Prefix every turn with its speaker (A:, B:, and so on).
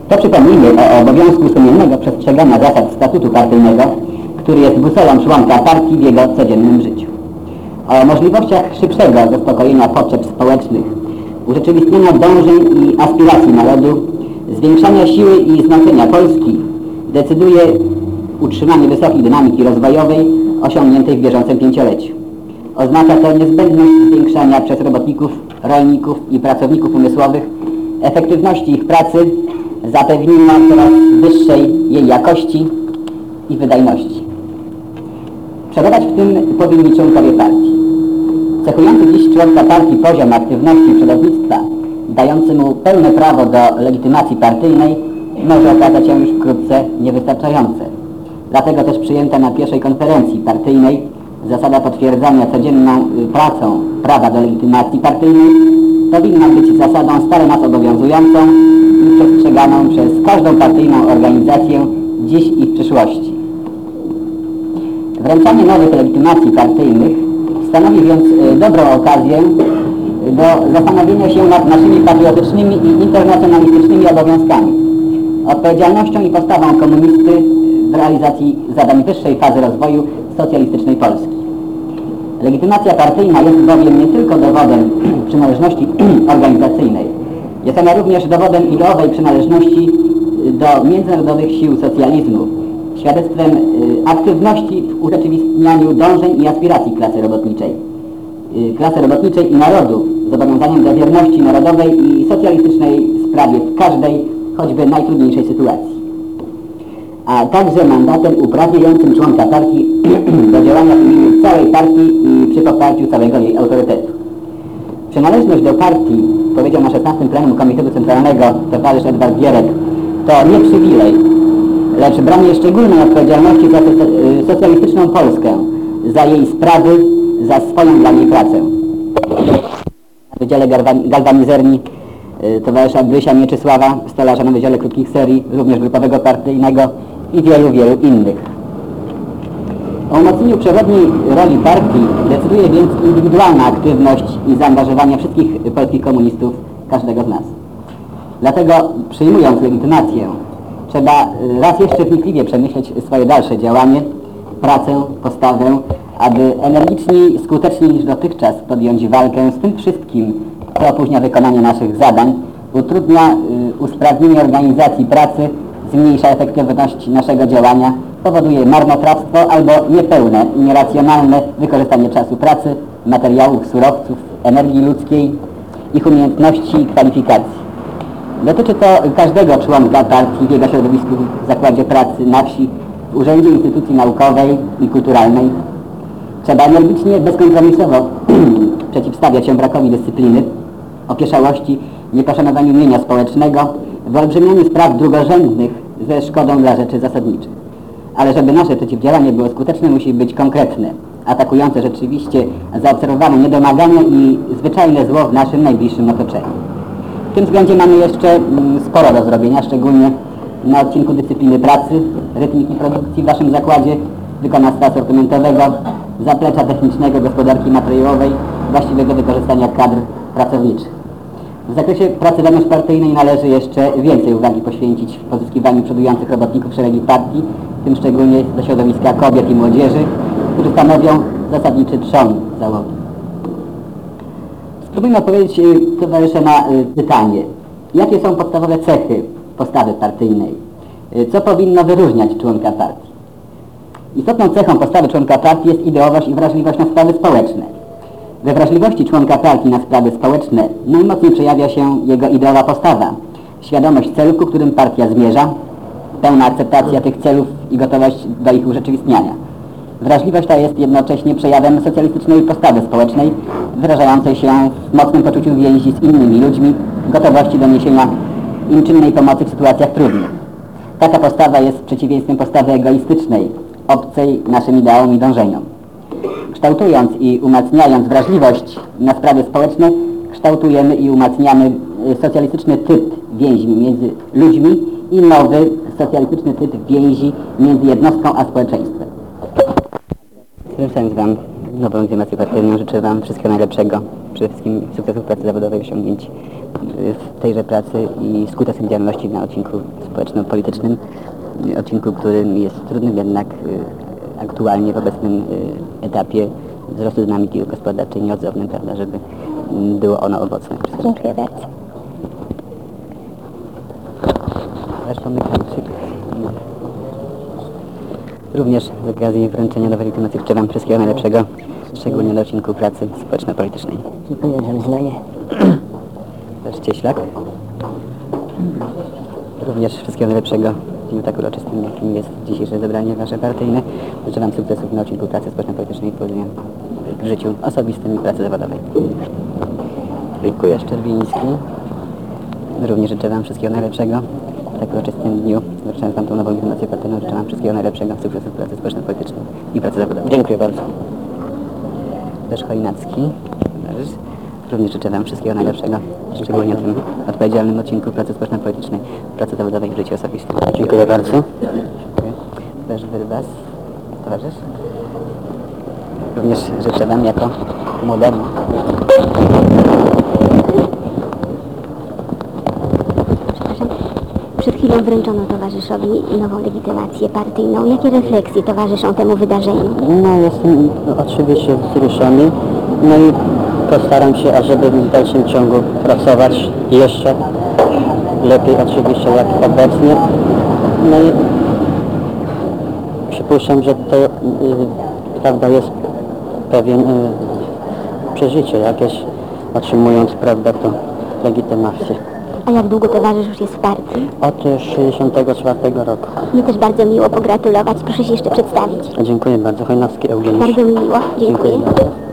A: To przypomnijmy o obowiązku sumiennego przestrzegania zasad statutu partyjnego, który jest busolą członka partii w jego codziennym życiu. O możliwościach szybszego zaspokojenia potrzeb społecznych, urzeczywistnienia dążeń i aspiracji narodu, zwiększania siły i znaczenia Polski decyduje utrzymanie wysokiej dynamiki rozwojowej osiągniętej w bieżącym pięcioleciu. Oznacza to niezbędność zwiększania przez robotników, rolników i pracowników umysłowych efektywności ich pracy, zapewnienia coraz wyższej jej jakości i wydajności. Przebywać w tym powinni członkowie partii. Cechujący dziś członka partii poziom aktywności przodownictwa, dający mu pełne prawo do legitymacji partyjnej, może okazać się już wkrótce niewystarczające. Dlatego też przyjęta na pierwszej konferencji partyjnej zasada potwierdzania codzienną pracą prawa do legitymacji partyjnej powinna być zasadą stale nas obowiązującą i przestrzeganą przez każdą partyjną organizację dziś i w przyszłości. Wręczanie nowych legitymacji partyjnych stanowi więc dobrą okazję do zastanowienia się nad naszymi patriotycznymi i internacjonalistycznymi obowiązkami, odpowiedzialnością i postawą komunisty w realizacji zadań wyższej fazy rozwoju socjalistycznej Polski. Legitymacja partyjna jest bowiem nie tylko dowodem przynależności organizacyjnej, jest ona również dowodem ideowej przynależności do międzynarodowych sił socjalizmu, świadectwem aktywności w urzeczywistnianiu dążeń i aspiracji klasy roboczej i narodu, zobowiązaniem do wierności narodowej i socjalistycznej sprawie w każdej, choćby najtrudniejszej sytuacji. A także mandatem uprawniającym członka partii do działania w imieniu całej partii i przy poparciu całego jej autorytetu. Przynależność do partii, powiedział na 16. plenum Komitetu Centralnego towarzysz Edward Gierek, to nie przywilej, lecz branie szczególnej odpowiedzialności za socjalistyczną Polskę, za jej sprawy, za swoją dla niej pracę. Na Wydziale Galwanizerni towarzysza Grysia Mieczysława, stolarza na Wydziale Krótkich Serii, również grupowego partyjnego i wielu, wielu innych. O umocnieniu przewodniej roli partii decyduje więc indywidualna aktywność i zaangażowanie wszystkich polskich komunistów, każdego z nas. Dlatego przyjmując legitymację, trzeba raz jeszcze wnikliwie przemyśleć swoje dalsze działanie, pracę, postawę, aby energiczniej, skuteczniej niż dotychczas podjąć walkę z tym wszystkim, co opóźnia wykonanie naszych zadań, utrudnia usprawnienie organizacji pracy, zmniejsza efektywność naszego działania, powoduje marnotrawstwo albo niepełne i nieracjonalne wykorzystanie czasu pracy, materiałów, surowców, energii ludzkiej, ich umiejętności i kwalifikacji. Dotyczy to każdego członka partii w jego środowisku, w zakładzie pracy, na wsi, w urzędzie, instytucji naukowej i kulturalnej. Trzeba energicznie, bezkompromisowo przeciwstawiać się brakowi dyscypliny, opieszałości, nieposzanowaniu mienia społecznego, wyolbrzymianiu spraw drugorzędnych ze szkodą dla rzeczy zasadniczych. Ale żeby nasze przeciwdziałanie było skuteczne, musi być konkretne, atakujące rzeczywiście zaobserwowane niedomagania i zwyczajne zło w naszym najbliższym otoczeniu. W tym względzie mamy jeszcze sporo do zrobienia, szczególnie na odcinku dyscypliny pracy, rytmiki produkcji w waszym zakładzie, wykonawstwa sortymentowego, zaplecza technicznego, gospodarki materiałowej, właściwego wykorzystania kadr pracowniczych. W zakresie pracy wewnątrzpartyjnej należy jeszcze więcej uwagi poświęcić w pozyskiwaniu przodujących robotników szeregi partii, w tym szczególnie do środowiska kobiet i młodzieży, którzy stanowią zasadniczy trzon załogi. Spróbujmy odpowiedzieć, towarzysze, na pytanie, jakie są podstawowe cechy postawy partyjnej? Co powinno wyróżniać członka partii? Istotną cechą postawy członka partii jest ideowość i wrażliwość na sprawy społeczne. We wrażliwości członka partii na sprawy społeczne najmocniej przejawia się jego ideowa postawa, świadomość celów, ku którym partia zmierza, pełna akceptacja tych celów i gotowość do ich urzeczywistniania. Wrażliwość ta jest jednocześnie przejawem socjalistycznej postawy społecznej, wyrażającej się w mocnym poczuciu więzi z innymi ludźmi, gotowości do niesienia im czynnej pomocy w sytuacjach trudnych. Taka postawa jest przeciwieństwem postawy egoistycznej, obcej naszym ideałom i dążeniom. Kształtując i umacniając wrażliwość na sprawy społeczne, kształtujemy i umacniamy socjalistyczny typ więzi między ludźmi i nowy socjalistyczny typ więzi między jednostką a społeczeństwem. Życzę Wam nową legitymację partyjną, życzę Wam wszystkiego najlepszego, przede wszystkim sukcesów pracy zawodowej, osiągnięć w tejże pracy i skutecznej działalności na odcinku społeczno-politycznym, odcinku, który jest trudnym, jednak aktualnie w obecnym etapie wzrostu dynamiki gospodarczej nieodzownym, prawda, żeby było ono owocne.
B: Dziękuję bardzo.
A: Zresztą również z okazji wręczenia nowej legitymacji życzę Wam wszystkiego najlepszego, szczególnie na odcinku pracy społeczno-politycznej.
B: Dziękuję za wyznanie.
A: Też Cieślak. Również wszystkiego najlepszego w dniu tak uroczystym, jakim jest dzisiejsze zebranie Wasze partyjne. Życzę Wam sukcesów na odcinku pracy społeczno-politycznej w życiu osobistym i pracy zawodowej. Dziękuję. Szczerbiński. Również życzę Wam wszystkiego najlepszego w tak uroczystym dniu. Wręczając Wam tą nową legitymację partyjną, życzę Wam wszystkiego najlepszego, sukcesów w pracy społeczno-politycznej i pracy zawodowej.
B: Dziękuję bardzo.
A: Też Chojnacki. Również życzę Wam wszystkiego najlepszego, szczególnie w tym odpowiedzialnym odcinku pracy społeczno-politycznej, pracy zawodowej i w życiu osobistym.
B: Dziękuję bardzo.
A: Też Wyrwas, towarzysz. Również życzę Wam jako młodemu.
B: Przed chwilą wręczono towarzyszowi nową legitymację partyjną. Jakie refleksje towarzyszą temu wydarzeniu?
A: No, jestem oczywiście wzruszony, no i postaram się, ażeby w dalszym ciągu pracować jeszcze lepiej oczywiście jak obecnie. No i przypuszczam, że to prawda jest pewien przeżycie jakieś, otrzymując prawda tą legitymację.
B: A jak długo towarzysz już jest w partii?
A: Od 1964 roku.
B: Mnie też bardzo miło pogratulować. Proszę się jeszcze przedstawić.
A: Dziękuję bardzo. Chojnacki Eugeniusz.
B: Bardzo mi miło. Dziękuję.
A: Dziękuję bardzo.